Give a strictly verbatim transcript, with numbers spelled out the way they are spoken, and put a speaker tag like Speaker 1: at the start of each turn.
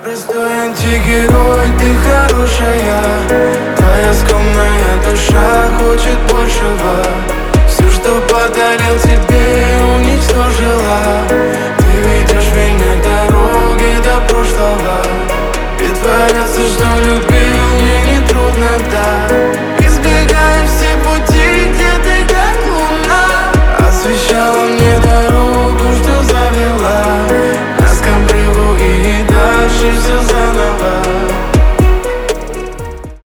Speaker 1: Простой антигерой, ты хорошая. Твоя скромная душа хочет большего. Все, что подарил тебе, уничтожила. Ты ведешь меня дороги до прошлого. Притворяться, что любил, мне не трудно, да.